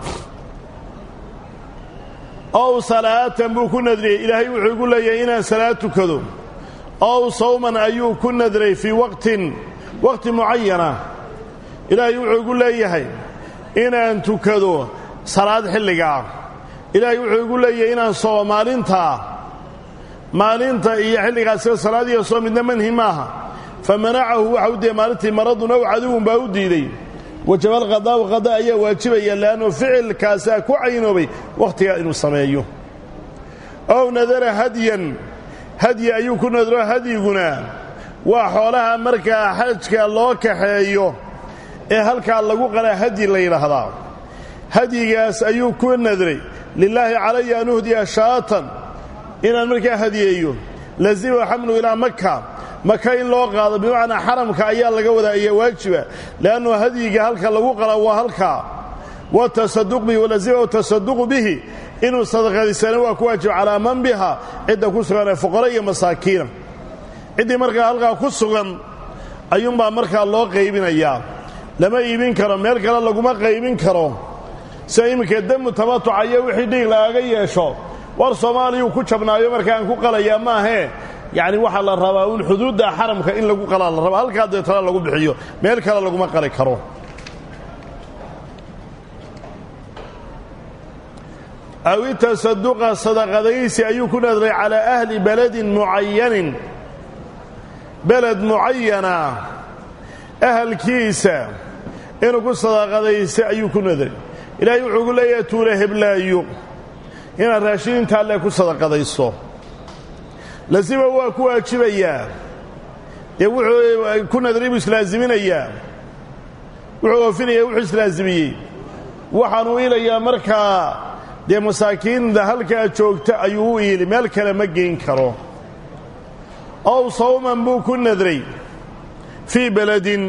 aw salaatan buu ku nadri ilaahay wuxuu ugu leeyahay inaan salaad tukado أو صوما أيو كن ندري في وقت وقت معينة إلهي يقول لي إن أن تكذو صلاة حلقة إلهي يقول لي إن أن صوم مالنتا مالنتا إيا حلقة صلاة يصوم من من هماها فمنعه وحودي مالتي مرض أو عدو باودي لي وجب الغضاء وغضاء أيه واجبيا لأنه فعل كاسا كعينه بي وقتها إنه سميه أو نذر هديا هدي أيوك نذر هدينا وحولها مركا حجك الله كحيو إيه هل كان لقو قال هدي الليلة هذا هدي قاس أيوك نذري لله علي أن أهدي شاطا إن المركا هدي أيوه لازم حمله إلى مكة مكاين لو قاده بمعنى حرمك ayaa laga wada ay waajiba laano hadiga halka lagu qalo waa halka wa tasadduq bi wala ziwa tasadduq bihi inuu sadaqadiisana waa ku waajib ala man biha cidda ku sugan fuqara iyo masaakiin cidii marka halka ku sugan ayuun baa marka loo qaybinaya lama iibin karo meel kale laguma qaybin karo sayimka dam tabatu ayaa wixii dhig laaga yeesho war Soomaaliyu ku jabnaayo marka aan ku qalaya ma ahe يعني waxa la rabaa in xuduudda xaramka in lagu qalaa la rabaa halka deetana lagu bixiyo meel kale lagu ma qali karo aw tasadduqa sadaqadaysi ayu kun adri ala ahli balad muayyan balad muayyana ahl kiisa inuu ku sadaqadaysi ayu kun adri ilaahay wuxuu leeyahay tuula heblaayo in raashinta alle ku sadaqadayso لازم هو كو واجبيا يوحو كنا دريب اسلازمينيا وحو فينيا وحو اسلازميي waxaanu ilaa marka de masaakiinda halka joogta ayuu ii meel kale ma geen karo aw sawman bu kun nadri fi baladin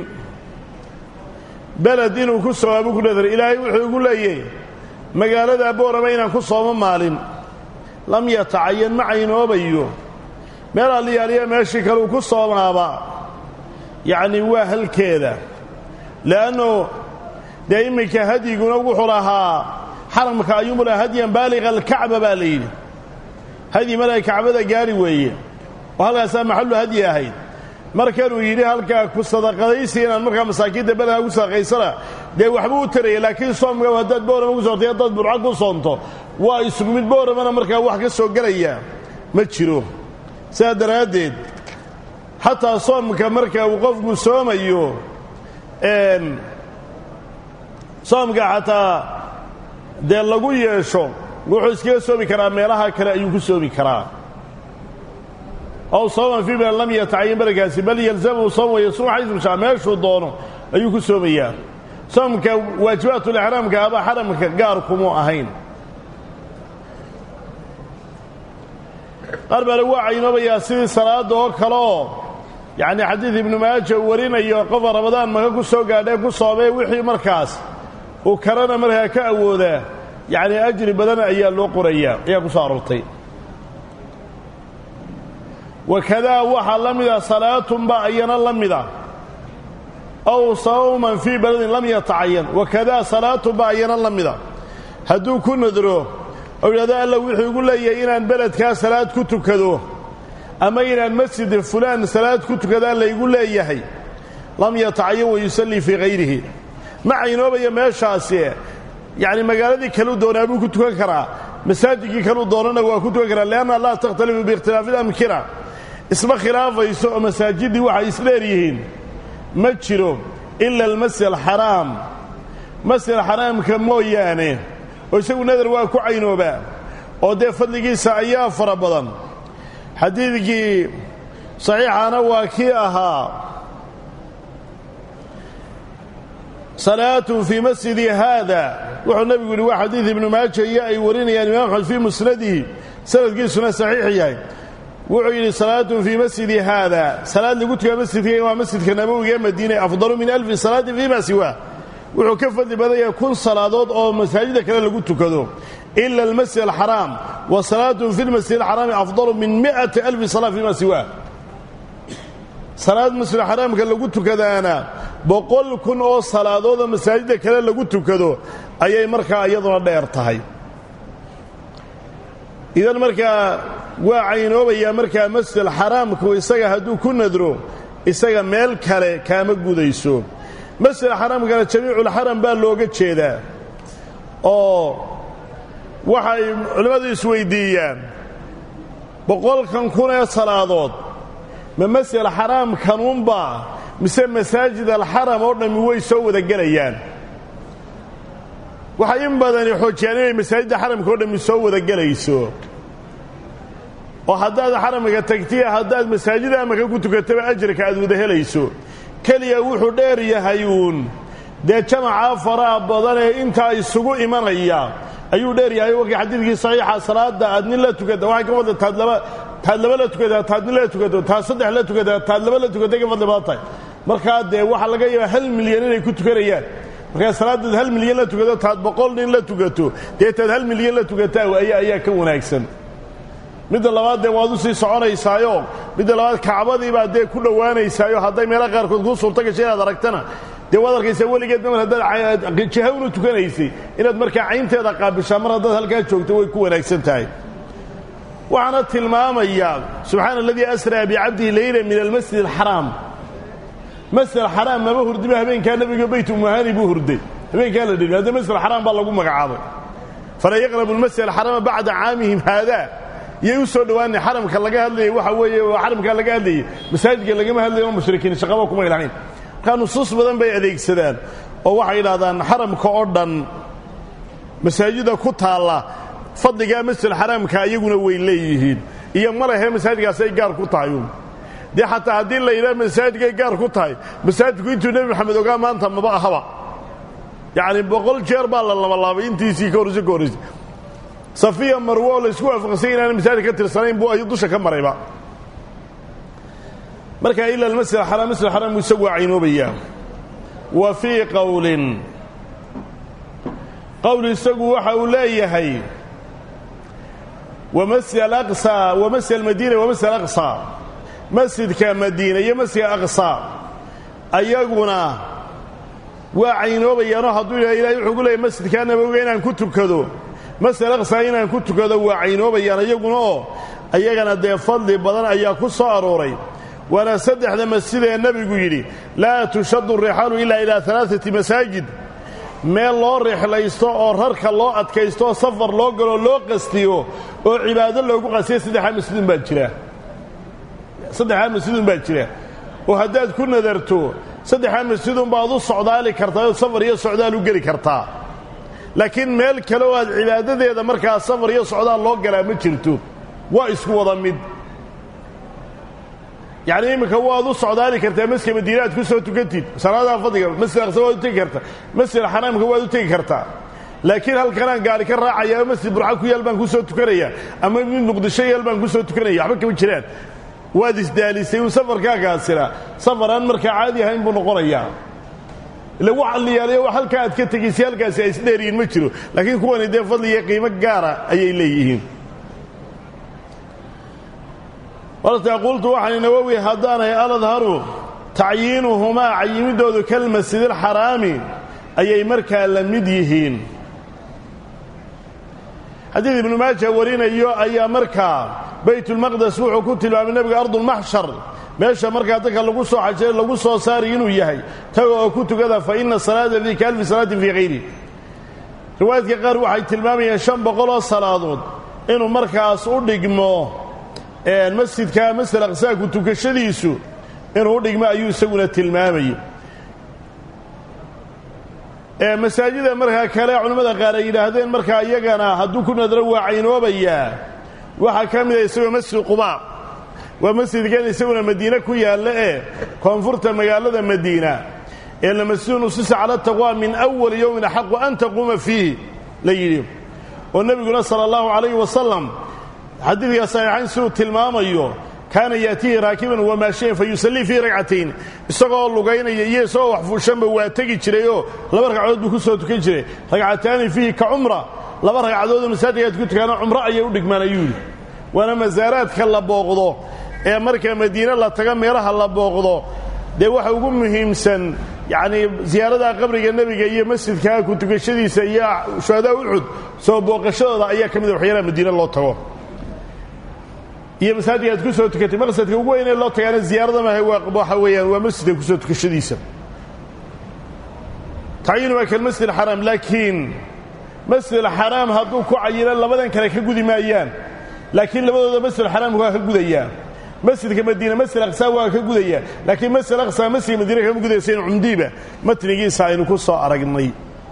baladin ku soobu kun nadri ilaahay wuxuu ugu leeyay magaalada boorama inaan ku soomo maalin lam yata'ayyan ma'aynobayo meel aliyaaliya meeshii kale ku soomaaba yaani waa halkeeda laano daaimka hadiguna wuxuu lahaa xaramka ayumula hadiyan baaliga alkaaba baaliin hadi malay kaabada gaari weeye waxa maxallu hadi ahayd markuu yiri halka ku sadaqadaysiina marka masaakiinta balaha ku sadaqaysana de waxba u taray laakiin soomga wadad boorama ku soortay dad burca ku soonto waa isugu mid boorama marka wax ka soo galaya ma jiro سادراديد حتى صومك مركا وقفك صوميو ان صومك حتى دي لغو يشو wuxuu iska soobi karaa meelaha kale ayuu ku soobi karaa aw sawma fi ma lam yata'ayyan barakaasi bal yalzamu sawma yasum haythu shameeshu doono ayuu ku soobayaa soomka waajibatul ihraamka aba haramka gaar kuma ahayn قربنا وعينا بياسين صلاة وكلام يعني حديث ابن ماجه ورينا يوقف رمضان ما كو سو غادhay ku soobay wixii markaas oo karana markaa ka awooda يعني ajri badan ayaa loo qoraya ayaa ku saartay وكذا waxa lamida salaatun ba ayana lamida aw sawman fi balad lam yata'ayyan وكذا salaatun ba ayana lamida haduu ku nadro أولاده الله وحي يقول لي إن بلد كا صلاة كتكدو أما إن مسجد فلان صلاة كتكدو الله يقول لي يحي لم يتعين ويصلي في غيره مع ينوبة يما شاسية يعني مقالة كانوا دونابو كتكرا مساجد كانوا دوننا وكتكرا لأن الله تختلف باختلاف الأمكنة اسم خلافة يسوء مساجد وحي إسلاريهين مجروا إلا المسجد الحرام مسجد الحرام كمويانه ويسوي نذر واكو عينوبا oo de fadligiisa ayaa fara badan xadiidkii saxiixana waa kii ahaa salaatu fi masjidi hada wuxuu nabigu yiri waa xadiid ibn maajah ay warinayaan imaam xul fi musnadihi sanadkiisuna saxiix yahay wuxuu yiri salaatu fi masjidi hada salaad lagu tukaa masjidka waa masjidka nabawiga Madiina afdalu min alf salaati fi ma siwa wuxuu ka fadli badan yahay kun salaadood oo masaajida kale lagu tukado illa al-masjid al-haram wa salatu fi al-masjid al-haram afdalu min mi'ati alf salat fi ma siwa salaad masjid al-haram ka lagu tukadaana boqol kun oo salaadood oo masaajida kale lagu tukado ayay markaa iyaduna dheer tahay idan markaa waa caynoobayaa markaa masjidul xaraamku isaga hadduu ku nadro isaga meel kale kaama gudayso masjidul xaraamkana jamiiculxaram baa looga jeedaa oo waxay culimmadu isweydiiyaan boqolkan kun ee salaadood ma masjidul xaraamkanuunbaa mise masaajid alxaram oo dhammi way soo wada gelayaan waxay in badani xoojiyaan inay masaajidda xaramka oo dhammi soo wada gelayso oo haddaad xaramka tagtiya haddaad masaajida amaka ku tukataba ajirka aad wada helayso keliya wuxuu dheer yahay uun dee jamacaa faraha badan ee intaa isugu imanaya ayuu dheer yahay wakii xadiidkii saxiixa salaada aad nin la tukata waxay ka fadli taad laba taad laba la tukataa taad nin la tukato taad saddex la tukataa taad laba la tukatay ka fadli badan tahay markaa dee waxaa laga yaabaa hal milyan inay ku tukanayaan markaa salaadaad hal milyan la tukato taad boqol nin la tukato dee taad hal milyan la tukataa ayaa ayaa ka wanaagsan midda labaad dee waad u sii soconaysaayo midda labaad kacbadii baad dee ku dhowaanaysaayo hadday meelaha qaarkood kuu suurto gashay inaad aragtana dee waad arkaysaa weligeed mar haddaad jiha unu tukanaysay inaad markaa caynteeda qaabishaa mar haddaad halkaa joogto way ku wanaagsan tahay waxaana tilmaamayaa subxaana aladii asraa bicabdihi leyla min almasjid alxaraam masjid alxaraam maba hurdiba habeenkaa nebiga beyt umuhani buu hurday habeenkaa la dheli hadda masjid alxaraam baa lagu magacaabay fala yaqrabu almasjid alxaraama bacda caamihim haadaa yay u soo dhowaanay xaramka laga hadlayay waxa weeye xaramkaa laga hadlayay masaajidka lagama hadlayo oo mushrikiin shaqaba kuma ilahayn markaa nusuus badan bay adeegsadaan oo waxay yidhahdaan xaramka oo dhan masaajida ku taalla fadligaa masjid xaraamka iyaguna way leeyihiin iyo ma lehe masaajidkaas ay gaar ku tahay dee xataa haddii la yidhaha masaajidkay gaar ku tahay masaajidku intuu nebi maxamed ogaa maanta maba ahaba yacni boqol jeer baa la labalaabay intiisii ka horraysa ka horraysay safiya marwo oo la isku waafaqsay inaana masaajid ka tirsanayn buu ayuu dusha ka marayba markaa ila almasjid alxaraam masjid alxaraam buu isagu waa caynoobayaa wa fii qowlin qowl isagu waxa uu leeyahay wamasjid alaqsa wamasjid almadiina wamasjid alaqsa masjidka madiina iyo masjid aqsa ayaguna waa caynoobayaanoo hadduu yidhaha ilahay wuxuu ku leeyahy masjidkaa nabowiga inaan ku tukado masjid aqsa inaan ku tukado waa caynoobayaan iyaguna oo ayagana dee fadli badan ayaa ku soo arooray waana saddexda masjid ee nebigu yidhi laa tushaddu rixaalu ilaa ilaa alaaati masaajid meel loo rixlaysto oo rarka loo adkaysto oo safar loo galo loo qastiyo oo cibaado loogu qastiyo saddexdaa masjidun baa jira saddexdaa masjidun baa jira oo haddaad ku nadarto saddexdaa masjidun baad u socdaali kartaa oo safar iyo socdaal u geli kartaa laakiin meel kale oo aad cibaadadeeda markaa safar iyo socdaal loo galaa ma jirto waa isku wada mid yacni iminka waad u socdaali kartaa masjidka madiina aad ku soo tukantid salaadaha fadliga masjid aqsa waad u tegi kartaa masjid xaraamka waad u tegi kartaa laakiin halkanaan gaari ka raacaya masjid burca ku yaal baan ku soo tukanaya ama mid muqdisho yaal baan ku soo tukanaya waxba kama jiraan waad isdaalisay uu safarkaagaasina safaraan markaa caadi ahayn buu noqonayaa ila wax liyaalayo wax halkaa aad ka tegaysay halkaasi ay isdheeriyiin ma jiro laakiin kuwani dee fadli iyo qiimo gaara ayay leeyihiin warta qultu waxaan nawawi haddaanay aladharu tacyiinuhumaa cayimidoodu kalmasjid alxaraami ayay markaa la mid yihiin xadiid ibnu maaja warinayo ayaa markaa baytulmaqdes wuxuu ku tilmaamay nebiga ardulmaxshar meesha markaa dadka lagu soo xajay lagu soo saari inuu yahay taga oo ku tukada fa ina salaada fii ka alfi salaatin fii hayri riwaayadka qaar waxay tilmaamayeen shan boqol oo salaadood inuu markaas u dhigmo masjidka masjid aqsaaku tukashadiisu inuu u dhigmo ayuu isaguna tilmaamayey masaajida markaa kale culimmada qaar ay yidhaahdeen markaa iyagana hadduu ku nadro waa caynoobayaa waxaa ka mida isagoo masjid qubaa waa masjidkan isaguna madiine ku yaalla ee koonfurta magaalada madiina ee lamasjidun usisa cala taqwa min awali yowmin axaqu an taquuma fiihi la yidhi oo nebiguna sala allahu calayhi wasalam xadiidka saxiixayn siduu tilmaamayo kaana yaatihi raakiban wamaashiyan fa yusallii fiihi ragcatayn isagoo lugaynaya iyo isagoo wax fuushanba waa tegi jirayoo laba ragcadood buu ku soo tukan jiray ragcataani fiihi ka cumra laba ragcadoodoo masaajidkaad ku tukaana cumro ayay u dhigmaan ayuu yidhi waana masaaraadka la booqdo ee marka madiine la taga meelaha la booqdo dee waxa ugu muhiimsan yacnii siyaarada qabriga nebiga iyo masjidka ku tukashadiisa iyo shuhadaa uxud soo booqashadooda ayaa ka mida waxyaalaha madiine loo tago iyo masaajidka aad ku soo tukatay maqsadka ugu weyn ee loo tagaana ziyaarada ma waxa weeyaan waa masjidka ku soo tukashadiisa taayinu waa kal masjid al-haram laakiin masjid al-haram hadduu ku cayilo labadan kale ka gudi maayaan laakiin labadooda masjid al-haram waa ka gudayaan masjidka madiina masjid al-aqsa waa ka gudayaan laakiin masjid al-aqsa masjid madiina ka gudaysan umdiiba matnigiisa aynu ku soo aragnay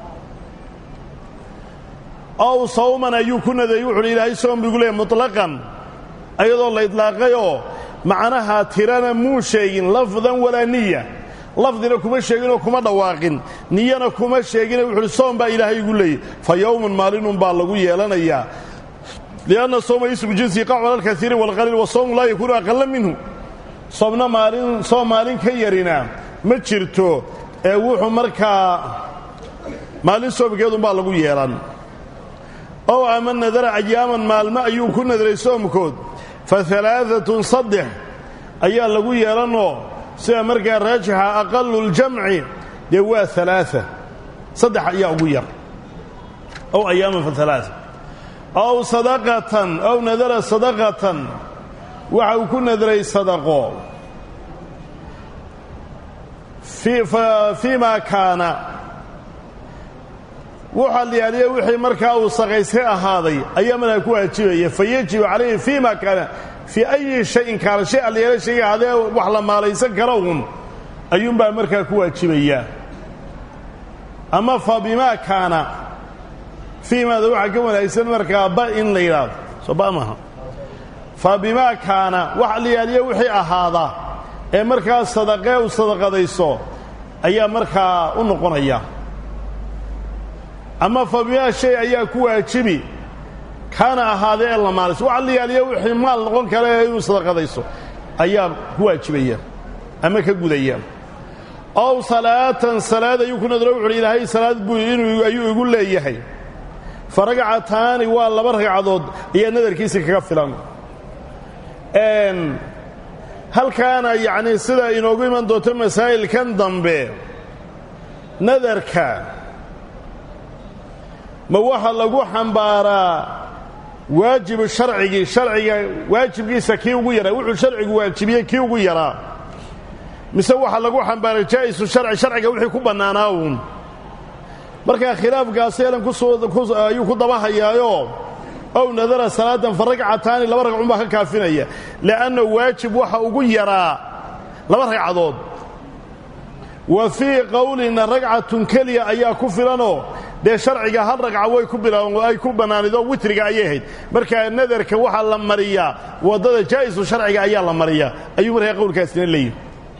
aw sawman ayuu ku naday wuxuu ilaahay soom bigu leeyahay mutlaqan ayadoo la idlaaqayo macnaha tirana muu sheegin lafdan wala niyya lafdina kuma sheegin oo kuma dhawaaqin niyana kuma sheegin wuxuu soom baa ilaahay igu leeyahay fa yawmun maalinun baa lagu yeelanayaa lianna sawma ismu jinsi qa'ala al-kathir wal qalil wa sawm la yakunu aqalla minhu soomna maalin soom maalin ka yarina ma jirto ee wuxuu markaa maalin soomkeedu baa lagu yeelan أو أمن نذر أياما مالما أيو كنا دريسوم كود فثلاثة صدح أيام لقوية لأنه سيمرك الراجحة أقل الجمع دواء ثلاثة صدح أيام قوية أو أياما فثلاثة أو صدقة أو نذر صدقة وعو كنا دري صدقه في فيما كان وحال يعني وحي مركا وصغيسه هذا ايامنا كو اجيبيه فيجب عليه فيما كان في اي شيء كان شيء اللي شيء هذا وحلا ما ليس كرون ايوم با مركا كو اجيبيه اما فبما كان فيما ذو حكم ليس مركا با ان ليراد صبامها فبما كان وحال يعني وحي هذا اي مركا صدقه وصدقديسو ايا مركا u noqonaya أما فبيا شيء أيها كواجبي كان هذا الله مالس وعلي عليه وحي مال نقول كلا يوصل قضيسه أيها كواجبية أما كجودية أو صلاة صلاة يكون دروع إلى هاي صلاة بوين يقول لي يحي فرجع ثاني والله برجع ضد هي نذر كيس كفلان إن هل كان يعني سلا إنه من دوت مسائل كان ضمبه نذر كان ما waxa lagu xambaaraa waajib sharciga sharciga waajibkiisa kii ugu yaraa wuxuu sharcigu waajibiye kii ugu yaraa mise waxa lagu xambaaraa jaayisu sharci sharciga wixii ku banaanaa marka khilaafkaas yeelan ku soo ayuu ku dabahayaayo aw nadara salaadan farqacataani laba ragcun baa ka kaafinaya laana waajib waxa ugu yaraa laba ragcadood wa fi qawlina ragcatun kaliya ayaa ku filano de sharciga hal ragca way ku bilaawaan ay ku banaanido witriga ayay ahayd marka nadarka waxa la mariya wadada jaayisu sharciga ayaa la mariya ayuu markaa qowlkaasina leeyahay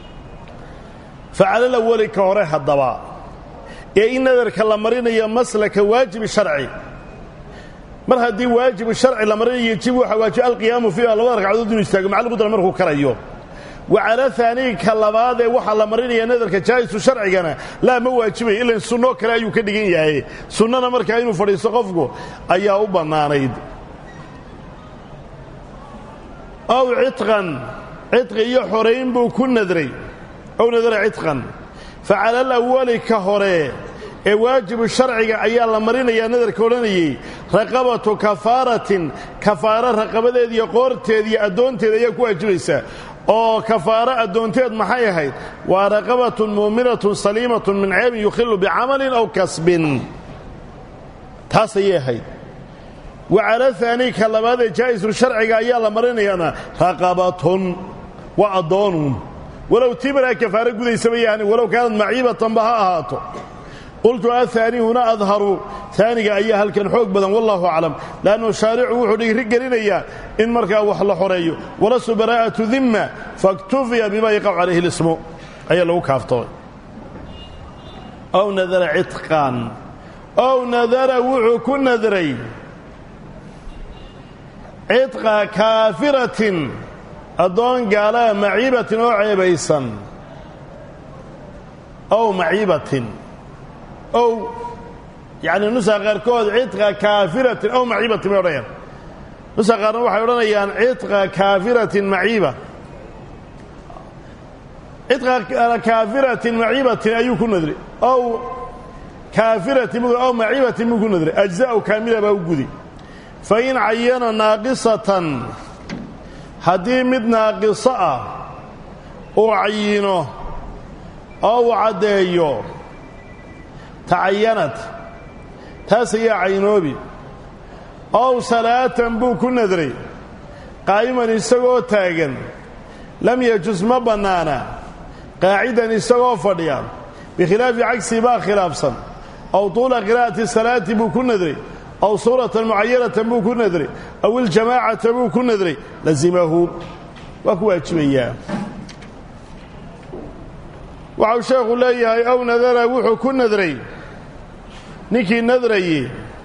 فعلى الأول كهره الضباء إيه نذر كلامرين مسلك واجب شرعي مر هدي واجب الشرع لمرين يجيبوا حواجب القيام فيها الله عدود يستاق مع القدرة مرخو كريو وعلى ثاني كلامات وحلا مرين ينذر كجايز الشرع جنا لا مو واجبه إلا السنة كلا يكدين ياهي سنة مر كاينو فريس قفقو أيها أبا ناريد أو عتقا عتق يحرين بو كن نذري أو نذر عتقا فعلى الأول كهره واجب الشرع أيها المرين يا نذر كولاني رقبة كفارة كفارة رقبة ذي قورت ذي أدونت ذي يكواجبسة أو كفارة أدونت محايا هاي ورقبة مؤمنة سليمة من عيب يخل بعمل أو كسب تاسيه هاي وعلى ثاني كلمات جائز الشرع أيها المرين يا رقبة وأدون ولو تبرى كفارة قد يسمي يعني ولو كانت معيبة بها هاتو قلت الثاني هنا أظهر ثاني أيها كان حق بدن والله أعلم لأنه شارع وحده رجلين إياه إن مركا وحل حريه ورسل براءة ذمة فاكتفي بما يقع عليه الاسم أي لو كافطوي أو نذر عتقان أو نذر وحك نذري عتق كافرة أدون قال معيبة وعيبيسا أو معيبة أو يعني نسخ غير كود عتق كافرة أو معيبة مريان نسخ غير واحد يقولون عتق كافرة معيبة عتق كافرة معيبة أيكون ندري أو كافرة أو معيبة ممكن ندري أجزاء كاملة بوجودي فإن عين ناقصة haddii mid naaqiso ah uu cayino oo uu caddeeyo tacayanad taas ayaa caynoobi ow salaatan buu ku nadray qaa'iman isagoo taagan lam yajus ma bannaana qaacidan isagoo fadhiya bikhilaafi cagsi baa khilaafsan aw tuula qiraa'ati salaati buu ku nadray aw suuratan mucayanatan buu ku nadray aw iljamaacata buu ku nadray lazimahu waa ku waajibayaa waxau sheekhu leeyahay ow nadara wuxuu ku nadray ninkii nadraye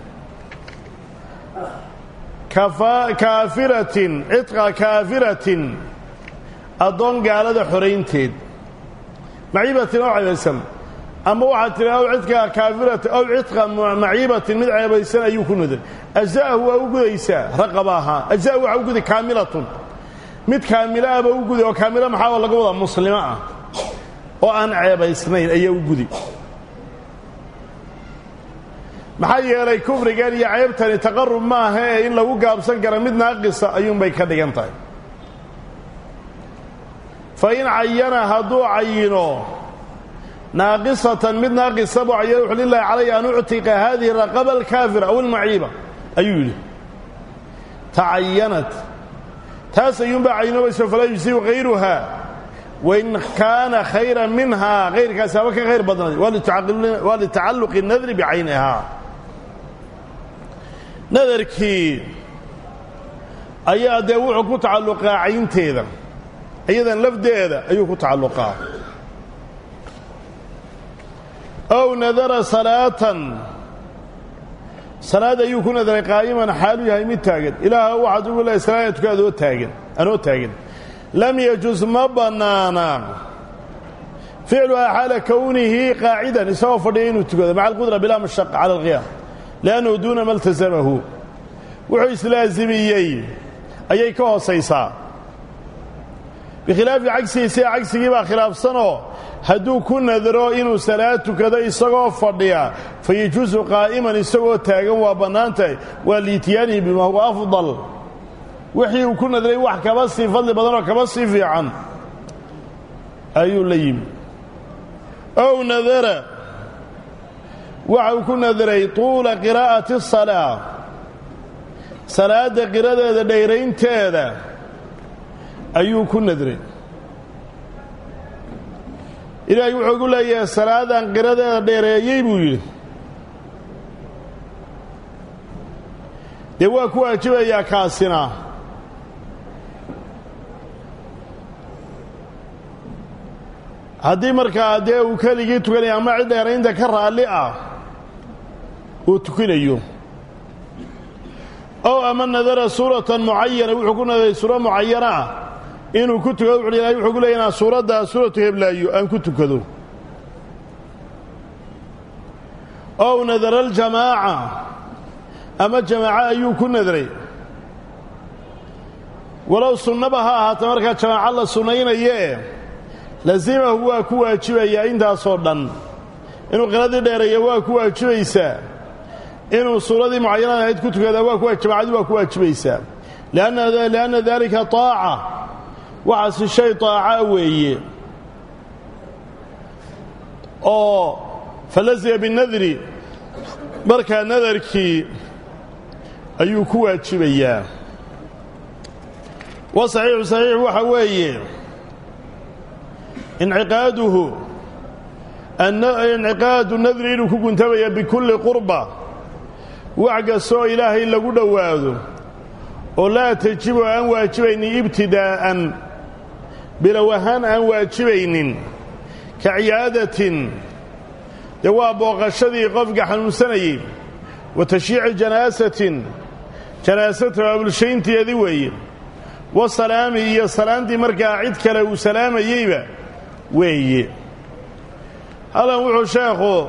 kaafiratin cidqa kaafiratin addoon gaalada xoraynteed maciibatin oo ceebaysan ama waxaad tihi aw cidqa kaafiratin aw cidqa maciibatin mid ceebaysan ayuu ku nadray ajza'ahu waa u gudaysaa raqaba ahaa ajza'ahu waxaa u guday kaamilatun mid kaamilo ahba u guday oo kaamilo maxaa laga wadaa muslimo ah oo aan ceebaysnayn ayaa u gudi maxaa yeelay kufrigan iyo ceebtani taqarrub maaha ee in lagu gaabsan kara mid naaqisa ayuunbay ka dhigan tahay fa in cayana hadduu cayino naaqisatan mid naaqisa buu cayana wuxuu lilaahi calaya an uctiqa haadihi raqaba alkaafira aw almaciiba ayuu yidhi tacayanat taas ayuunbaa caynoobayso falaa yujziu hayruha wain kaana khayran minhaa hayrkaasi haba ka khayr badnay waa litacalluqi nadri bicaynihaa nadarkii ayaa dee wuxuu ku tacalluqaa caynteeda iyadan lafdeeda ayuu ku tacalluqaa ow nadara salaatan salaad ayuu ku nadaray qaa'iman xaalu yahay mid taagan ilaaha waxaad ugu leehay salaada tuka adoo taagan anoo taagan lam yajuz ma bannaana ficluhaa xaala kownihi qaacidan isagoo fadhiya inuu tukado maca alqudra bilaa mashaqa cala alqiyaam liannahu duuna ma iltasamahu wuxuu islaasimiyey ayay ka hoosaysaa bikhilaafi cagsihi sida cagsigii baa khilaafsanoo hadduu ku nadaro inuu salaad tukado isagoo fadhiya fa yajuusu qaa'iman isagoo taagan waa bannaan tahay waa liitiyaanihi bimaa huwa afdal wixii uu ku nadray wax kaba sii fadli badanoo kaba sii fiican ayuu la yimi ow nadara waxa uu ku nadaray tuula qiraa'ati asalaa salaadda qiradeeda dhayraynteeda ayuu ku nadray ilaahay wuxuu gu leeyahay salaadan qiradeeda dheereeyey buu yidhi dee waa ku waajibayaa kaasina haddii markaa dee uu keligii tukanaya ama cid dheeraynta ka raalli ah uu tukinayo ow ama nadara suuratan mucayana wuxuu ku nadaray suuro mucayana ah inuu ku tukado wuxuu ilaahay wuxuu ku leeyahay inaan suuraddaa suuratu heblaayo aan ku tukado ow nadara aljamaaca ama jamaaco ayuu ku nadaray walow sunnaba ha ahaata markaa jamaaco la sunnaynaye lazimahu waa ku waajibayaa intaasoo dhan inuu qiradii dheereeya waa ku waajibaysaa inuu suuradii mucayanada ahayd ku tukadaa waa ku jamaacadii waa ku waajibaysaa lianna daalika taaca waxaasi shay taaca weeye oo falasiya binadri markaa nadarkii ayuu ku waajibayaa wa saxiixu saxiix waxa weeye inciqaaduhu inciqaadu nadri inuu ku guntamaya bikulli qurba wax kastoo ilaahay lagu dhowaado oo laa tajibu aan waajibaynin ibtidaa'an bilow ahaan aan waajibaynin ka ciyaadatin dee waa booqashadii qofka xanuunsanayey wa tashyiici janaasatin janaasa tabaabulshaynteedii weeye wa salaami iyo salaantii markaa cid kale uu salaamayeyba weeye halkan wuxuu sheekhu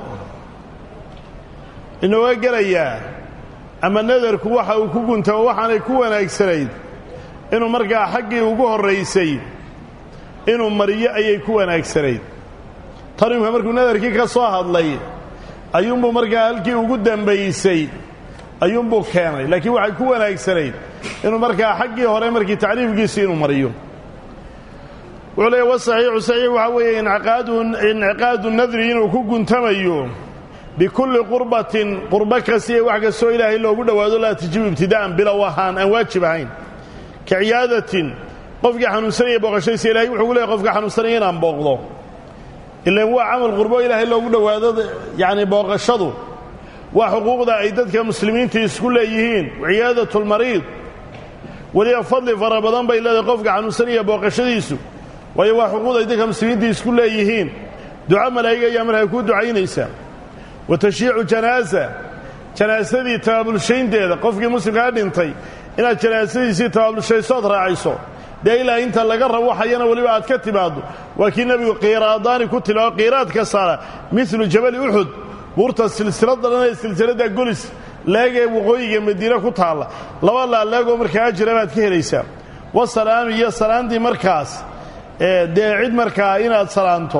inooga gelayaa ama nadarku waxa uu ku guntamo waxaanay ku wanaagsanayd inuu markaa xaggii ugu horraysay inuu mariyo ayay ku wanaagsanayd tanimka markuu nadarkii ka soo hadlay ayuunbuu markaa halkii ugu dambaysay ayuunbuu keenay laakiin waxay ku wanaagsanayd inuu markaa xaggii hore markii tacriifkiisii inuu mariyo wuxuu leeyahy wasaxiixu saxiix waxaa weeye incaaqaadu inciqaadu nadri inuu ku guntamayo bikulli qurbatin qurbo kasta iyo wax kastoo ilaahay loogu dhowaado laa tajibu ibtidaa'an bilow ahaan aan waajib ahayn ka ciyaadatin qofkii xanuunsanaya booqashadiisa ilahay wuxuu leeyahy qofka xanuunsanaya inaan booqdo ilaan waa camal qurbo ilaahay loogu dhowaado yacni booqashadu waa xuquuqda ay dadka muslimiinta isku leeyihiin ciyaadatulmariid weliba fadli fara badan bay leedahay qofka xanuunsanaya booqashadiisu waayo waa xuquuq ay dadka muslimiinta isku leeyihiin duco malaa'iga ayaa markaa kuu ducaynaysaa wa tashyiicu janaasa janaasadii tabaabulshaynteeda qofkii muslimkaa dhintay inaad janaasadiisii tabaabulshaysood raacayso dee ilaa inta laga rawaxayana weliba aad ka timaaddo waa kii nebigu qiiraadaani ku tilmaamo qiiraadka saara milu jabali uxud buurta silsilada dhan ee silsiladda golis leegee waqooyiga madiine ku taalla laba laaleegoo markaa ajira baad ka helaysaa wasalaami iyo salaantii markaas dee cid markaa inaad salaanto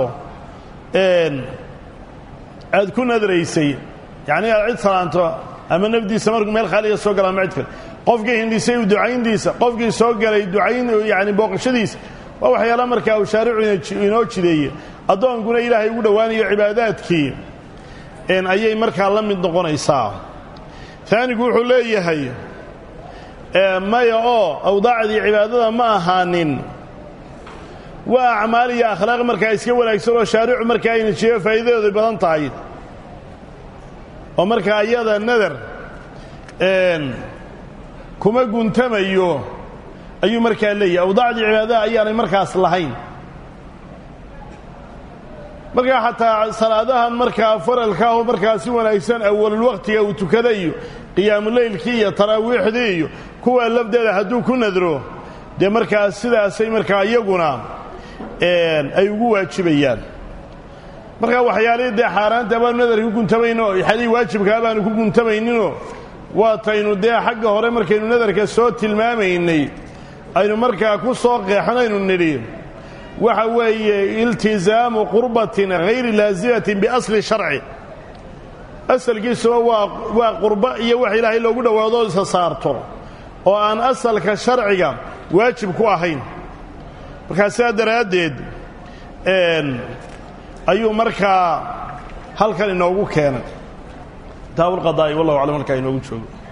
aad ku nadraysay yacni aad cid salaanto ama nafdiisa markuu meel khaaliya soo gala ama cid kale qofkii hindhisay u ducayntiisa qofkii soo galay ducayn yacni booqashadiisa waa waxyaala markaa uu shaaricu inoo jideeye addoonkuna ilaahay ugu dhowaanayo cibaadaadkii ayay markaa la mid noqonaysaa taanigu wuxuu leeyahay maya oo awdaacdii cibaadada ma ahaanin waa acmaal iyo akhlaaq markaa iska wanaagsan oo shaaricu markaa ayna jeeyo faa'iidadooday badan tahay oo markaa iyada nadar kuma guntamayo ayuu markaa leeyahay awdaacdii cibaadada ayaanay markaas lahayn markaa xataa salaadahan markaa faralka oo markaa si wanaagsan awalulwaqtiga uu tukada iyo qiyaamuleylkii iyo taraawiixdii iyo kuwa lafdeeda hadduu ku nadro dee markaa sidaasay markaa iyaguna ay ugu waajibayaan markaa waxyaalihii dee xaaraanta baanu nadarka ku guntamayno xadii waajibkaa baanu ku guntamayninoo waataynu dee xagga hore markaynu nadarka soo tilmaamaynay aynu markaa ku soo qeexnaynu nidhi waxa weeye iltizaamu qurbatin hayri laazimatin biasli sharci asalkiisuba waa waa qurbo iyo wax ilaahay loogu dhowaado isa saarto oo aan asalka sharciga waajib ku ahayn markaa sidaa daraaddeed ayuu markaa halkan inoogu keenay kitaabulqadaa'i wallahu aclam halkaa inoogu joogo